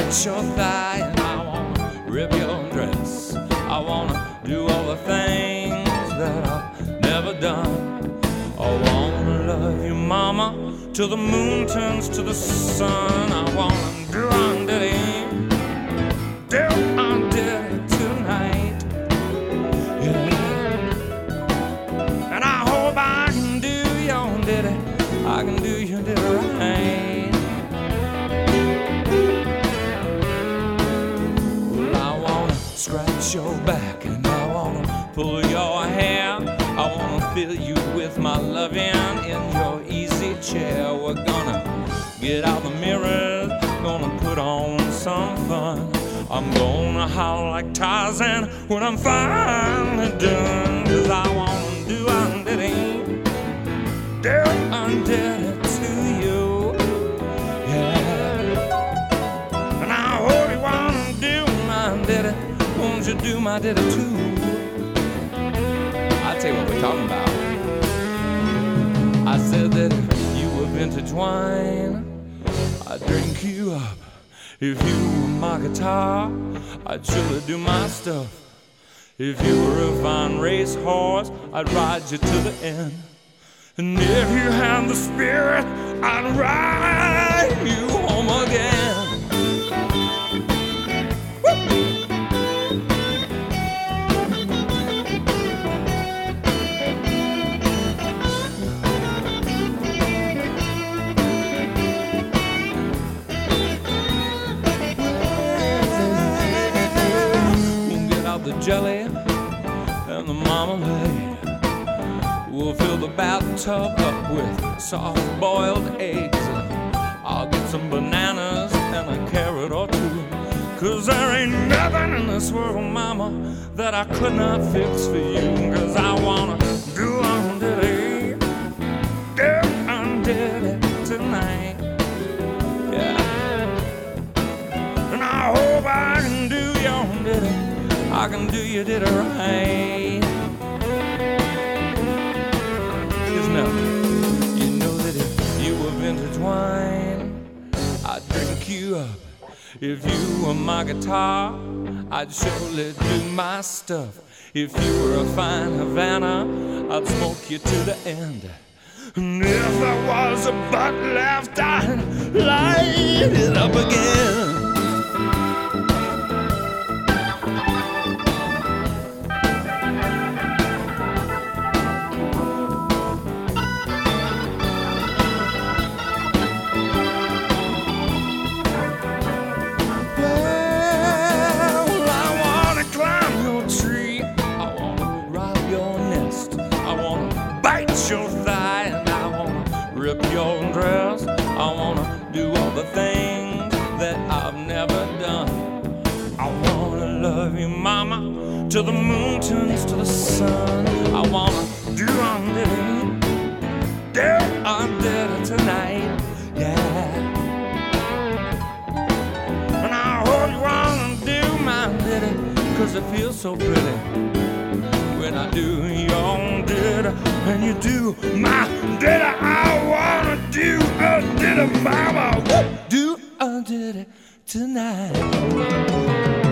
scratch your thigh, and I wanna rip your dress. I wanna do all the things that I've never done. I wanna love you, mama, till the moon turns to the sun. I wanna do undid tonight, yeah. And I hope I can do your ditty, I can do your ditty right. Well, I wanna scratch your back, and I wanna pull your hair. I wanna fill you with my loving in your easy chair. We're gonna get out the mirrors, gonna put on some fun. I'm gonna howl like Tarzan when I'm finally done. 'Cause I wanna do undid it to you, yeah. And I hope you wanna do my ditty. Won't you do my ditty too? I'll tell you what we're talking about. I said that if you were vintage wine, I'd drink you up. If you were my guitar, I'd surely do my stuff. If you were a fine racehorse, I'd ride you to the end. And if you had the spirit, I'd ride you home again. The jelly and the marmalade. We'll fill the bathtub up with soft-boiled eggs. I'll get some bananas and a carrot or two. 'Cause there ain't nothing in this world, mama, that I could not fix for you. 'Cause I wanna do undid it tonight, yeah. And I hope I can do your undid it, I can do you did it right. Cause now, you know that if you were vintage wine, I'd drink you up. If you were my guitar, I'd surely do my stuff. If you were a fine Havana, I'd smoke you to the end. And if there was a butt left, I'd light it up again. Your thigh, and I wanna rip your dress. I wanna do all the things that I've never done. I wanna love you, mama, till the moon turns to the sun. I wanna do undid it tonight, yeah. And I hope you wanna do my ditty, 'cause it feels so pretty when I do your ditty and you do my ditty. I wanna do a ditty, mama. Do a ditty tonight.